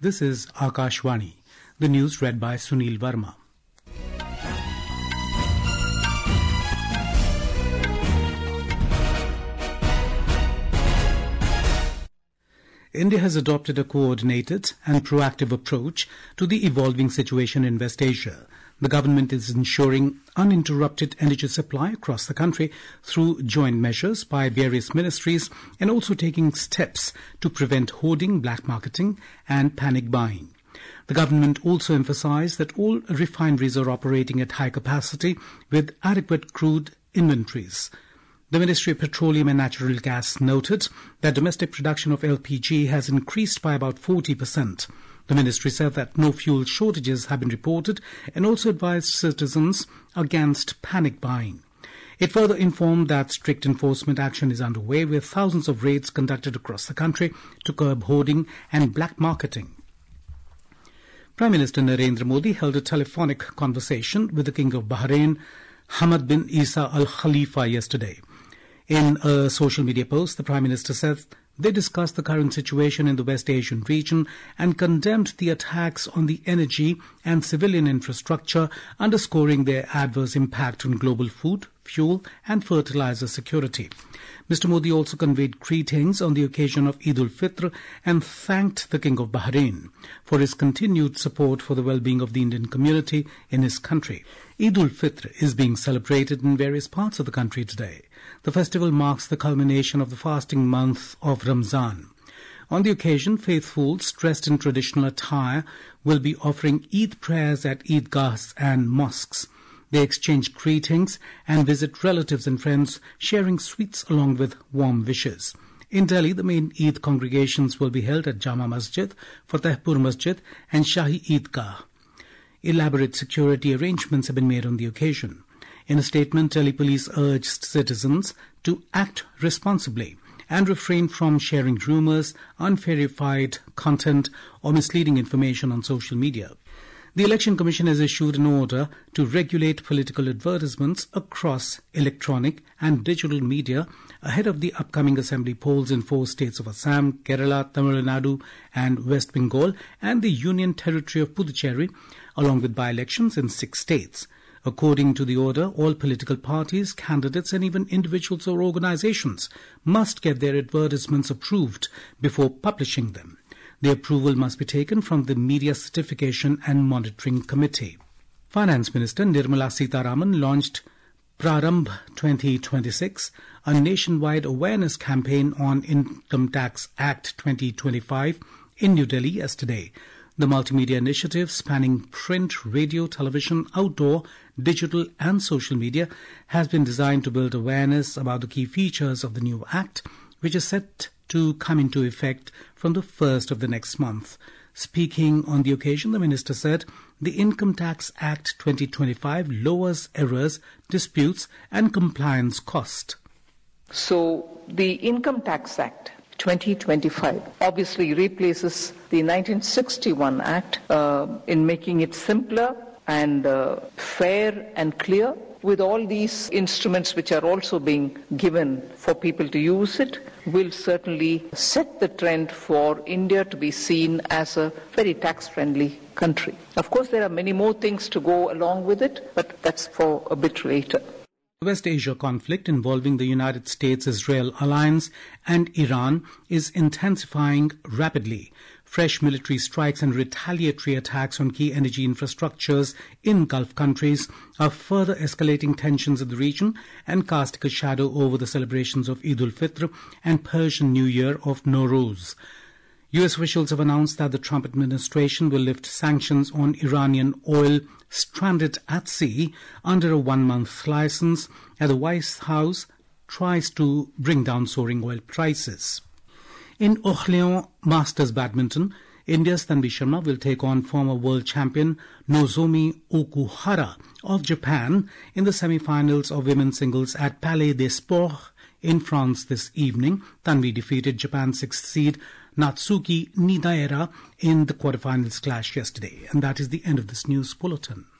This is Akashvani. The news read by Sunil Verma. India has adopted a coordinated and proactive approach to the evolving situation in West Asia. The government is ensuring uninterrupted energy supply across the country through joint measures by various ministries and also taking steps to prevent hoarding, black marketing and panic buying. The government also emphasized that all refineries are operating at high capacity with adequate crude inventories. The Ministry of Petroleum and Natural Gas noted that domestic production of LPG has increased by about 40%. The ministry said that no fuel shortages have been reported and also advised citizens against panic buying. It further informed that strict enforcement action is underway with thousands of raids conducted across the country to curb hoarding and black marketing. Prime Minister Narendra Modi held a telephonic conversation with the King of Bahrain, Hamad bin Isa Al Khalifa, yesterday. In a social media post, the Prime Minister said they discussed the current situation in the West Asian region and condemned the attacks on the energy and civilian infrastructure, underscoring their adverse impact on global food, fuel and fertilizer security. Mr. Modi also conveyed greetings on the occasion of Eid al-Fitr and thanked the King of Bahrain for his continued support for the well-being of the Indian community in his country. Eid al-Fitr is being celebrated in various parts of the country today. The festival marks the culmination of the fasting month of Ramzan. On the occasion, faithfuls dressed in traditional attire will be offering Eid prayers at Eidgahs and mosques. They exchange greetings and visit relatives and friends, sharing sweets along with warm wishes. In Delhi, the main Eid congregations will be held at Jama Masjid, Fatehpur Masjid and Shahi Eidgah. Elaborate security arrangements have been made on the occasion. In a statement, Delhi police urged citizens to act responsibly and refrain from sharing rumors, unverified content or misleading information on social media. The Election Commission has issued an order to regulate political advertisements across electronic and digital media ahead of the upcoming assembly polls in 4 states of Assam, Kerala, Tamil Nadu and West Bengal and the Union Territory of Puducherry, along with by-elections in 6 states. According to the order, all political parties, candidates and even individuals or organizations must get their advertisements approved before publishing them. The approval must be taken from the Media Certification and Monitoring Committee. Finance Minister Nirmala Sitharaman launched Prarambh 2026, a nationwide awareness campaign on Income Tax Act 2025 in New Delhi yesterday. The multimedia initiative spanning print, radio, television, outdoor, digital and social media has been designed to build awareness about the key features of the new act, which is set to come into effect from the 1st of the next month. Speaking on the occasion, the minister said the Income Tax Act 2025 lowers errors, disputes and compliance cost. So the Income Tax Act 2025 obviously replaces the 1961 Act in making it simpler and fair and clear, with all these instruments which are also being given for people to use it, will certainly set the trend for India to be seen as a very tax-friendly country. Of course, there are many more things to go along with it, but that's for a bit later. The West Asia conflict involving the United States-Israel alliance and Iran is intensifying rapidly. Fresh military strikes and retaliatory attacks on key energy infrastructures in Gulf countries are further escalating tensions in the region and casting a shadow over the celebrations of Eid al-Fitr and Persian New Year of Nowruz. U.S. officials have announced that the Trump administration will lift sanctions on Iranian oil stranded at sea under a 1-month license as the White House tries to bring down soaring oil prices. In Orléans Masters Badminton, India's Tanvi Sharma will take on former world champion Nozomi Okuhara of Japan in the semi-finals of women's singles at Palais des Sports in France this evening. Tanvi defeated Japan's 6th seed Natsuki Nidaera in the quarterfinals clash yesterday. And that is the end of this news bulletin.